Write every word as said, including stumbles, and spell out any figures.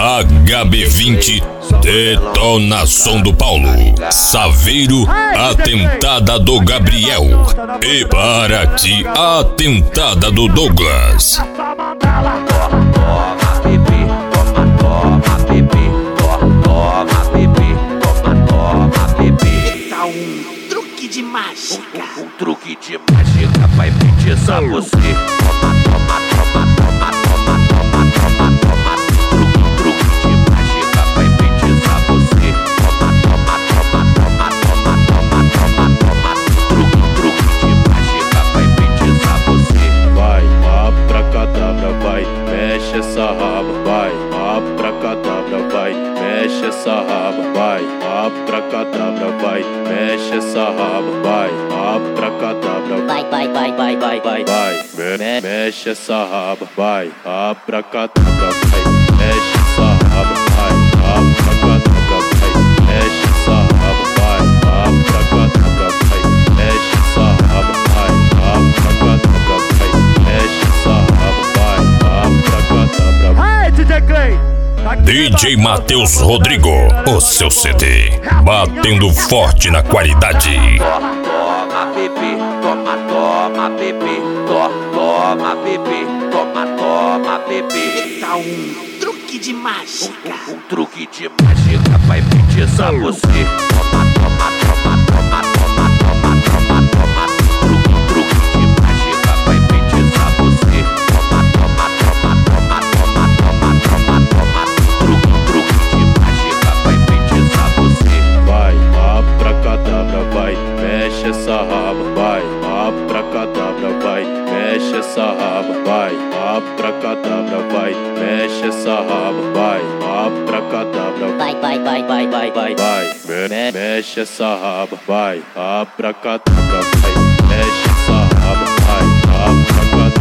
H B vinte, detonação do Paulo. Saveiro, atentada do Gabriel. E para ti, atentada do Douglas. Toma, bebê, toma, toma, bebê, toma, bebê, toma, toma, bebê. Tá um truque de mágica. Um, um truque de mágica vai feitiçar você. Toma, toma, toma, toma, toma, toma, toma, toma. Truque, truque de mágica vai feitiçar você. Toma, toma, toma, toma, toma, toma, toma, toma. Truque, truque de mágica vai feitiçar você. Vai, abracadabra, vai, mexe essa raba, vai, abracadabra, vai, mexe essa raba, vai, abracadabra, vai, mexe essa raba, vai, abracadabra, Vai, vai, vai, vai, vai, vai. vai, me, me, mexe essa raba, vai, abracadabra, vai, mexe essa raba, vai, abracadabra, vai, mexe essa raba, vai, abracadabra, vai, mexe essa raba, vai, abracadabra, vai, mexe essa raba, vai, abracadabra. Hey, D J Clay! D J Matheus Rodrigo, o seu C D, batendo forte na qualidade. Toma, bebê, toma, toma, bebê, toma, bebê, toma, toma, bebê. Tá um truque de mágica. Um truque de mágica vai feitiçar você. Toma, toma, toma, toma, toma, toma, toma, toma. Truque, truque de mágica vai feitiçar você. Toma, toma, toma, toma, toma, toma, toma, toma. Truque, truque de mágica vai feitiçar você. Vai, abracadabra, vai, mexe essa raba, vai, abracadabra, vai, mexe essa raba, vai, abracadabra, vai, mexe essa raba, vai, abracadabra, Vai, vai, vai, vai, vai, vai. vai, me, me, mexe essa raba, vai, abracadabra, vai, mexe essa raba, vai, abracadabra.